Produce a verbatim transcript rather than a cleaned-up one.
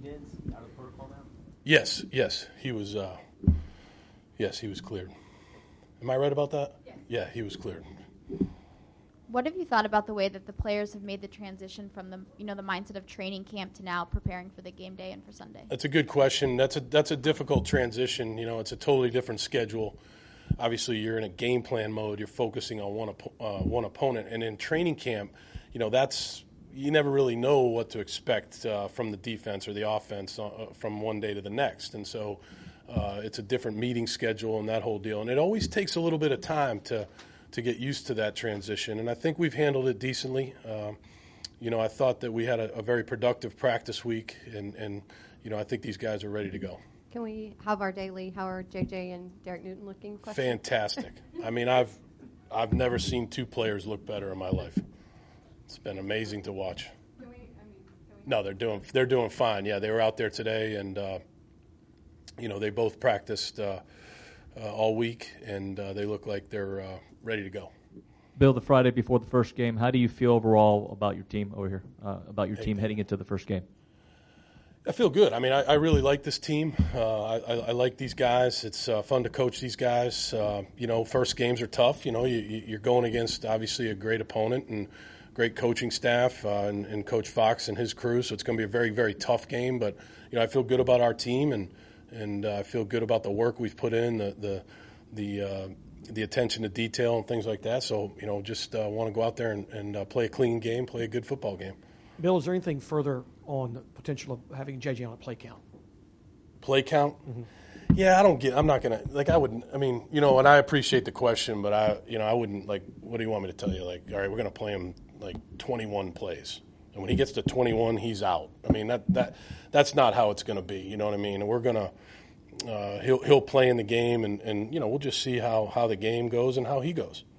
did? Out of protocol now? Yes, yes, he was. Uh, yes, he was cleared. Am I right about that? Yes. Yeah, he was cleared. What have you thought about the way that the players have made the transition from the, you know, the mindset of training camp to now preparing for the game day and for Sunday? That's a good question. That's a that's a difficult transition. You know, it's a totally different schedule. Obviously, you're in a game plan mode. You're focusing on one uh, one opponent, and in training camp, you know, that's you never really know what to expect uh, from the defense or the offense uh, from one day to the next, and so uh, it's a different meeting schedule and that whole deal. And it always takes a little bit of time to. to get used to that transition, and I think we've handled it decently. Um, you know, I thought that we had a, a very productive practice week, and, and, you know, I think these guys are ready to go. Can we have our daily, how are J J and Derek Newton looking question? Fantastic. I mean, I've I've never seen two players look better in my life. It's been amazing to watch. Can we, I mean, can we No, they're doing they're doing fine. Yeah, they were out there today, and, uh, you know, they both practiced uh, uh, all week, and uh, they look like they're uh, ready to go. Bill, the Friday before the first game, how do you feel overall about your team over here, uh, about your team heading into the first game? I feel good. I mean, I, I really like this team. Uh, I, I like these guys. It's uh, fun to coach these guys. Uh, you know, first games are tough. You know, you, you're going against, obviously, a great opponent and great coaching staff uh, and, and Coach Fox and his crew, so it's going to be a very, very tough game. But, you know, I feel good about our team, and and uh, I feel good about the work we've put in, the the the uh, the attention to detail and things like that. So, you know, just uh, want to go out there and, and uh, play a clean game, play a good football game. Bill, is there anything further on the potential of having J J on a play count? Play count? Mm-hmm. Yeah, I don't get. I'm not gonna like. I wouldn't. I mean, you know, and I appreciate the question, but I, you know, I wouldn't like. What do you want me to tell you? Like, all right, we're gonna play him like twenty-one plays, and when he gets to twenty-one, he's out. I mean, that that that's not how it's gonna be. You know what I mean? And we're gonna. Uh, he'll he'll play in the game, and, and you know we'll just see how, how the game goes and how he goes.